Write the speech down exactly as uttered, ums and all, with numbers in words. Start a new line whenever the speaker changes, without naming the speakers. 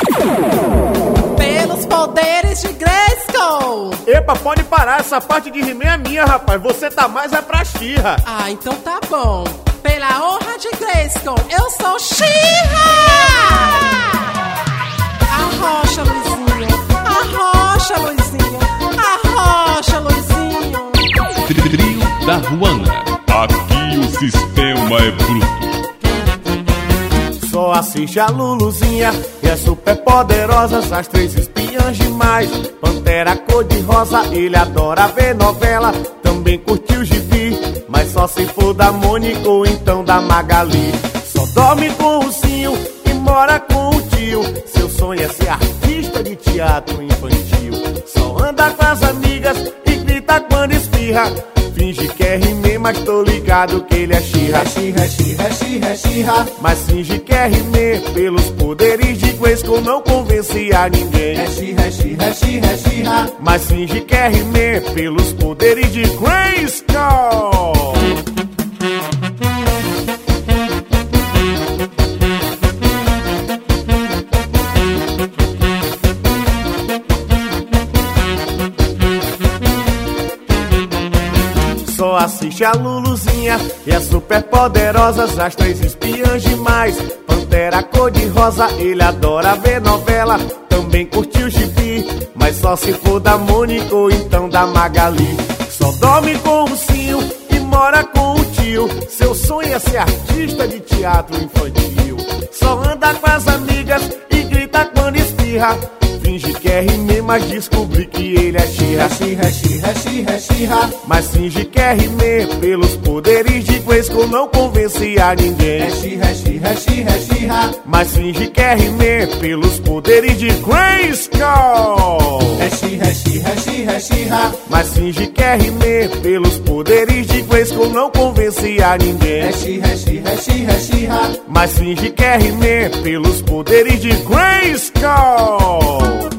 Pelos poderes de Grayskull.
Epa, pode parar, essa parte de He-Man é minha, rapaz. Você tá mais é pra She-Ra.
Ah, então tá bom. Pela honra de Grayskull, eu sou She-Ra! Arrocha, Luizinho. Arrocha, Luizinho. Arrocha, Luizinho.
Trio da Ruanda. Aqui o sistema é bruto.
Só assiste a Luluzinha e as super poderosas, as três espiãs demais. Pantera cor-de-rosa, ele adora ver novela. Também curtiu gibi, mas só se for da Mônica ou então da Magali. Só dorme com o ursinho e mora com o tio. Seu sonho é ser artista de teatro infantil. Só anda com as amigas e grita quando espirra. Finge que é He-Man, mas tô ligado que ele é She-Ra.
She-Ra, She-Ra, She-Ra, She-Ra.
Mas finge que é He-Man, pelos poderes de Grayskull não convence a ninguém.
É She-Ra, She-Ra, She-Ra, She-Ra.
Mas finge que é He-Man, pelos poderes de Grayskull. Só assiste a Luluzinha e as super poderosas, as três espiãs demais. Pantera cor-de-rosa, ele adora ver novela. Também curtiu gibi, mas só se for da Mônica ou então da Magali. Só dorme com o ursinho e mora com o tio. Seu sonho é ser artista de teatro infantil. Só anda com as amigas e grita quando espirra. Finge que é He-Man, mas descobri que ele é She-Ra.
She-Ra, She-Ra, She-Ra, She-Ra.
Mas finge que é He-Man, pelos poderes de Grayskull não convence a ninguém.
É She-Ra, She-Ra, She-Ra, She-Ra.
Mas finge que é He-Man, pelos poderes de Grayskull.
É She-Ra, She-Ra, She-Ra, She-Ra.
Mas finge que é He-Man, pelos poderes de Grayskull não convence a ninguém.
É She-Ra, She-Ra, She-Ra, She-Ra.
Mas finge que é He-Man, pelos poderes de Grayskull.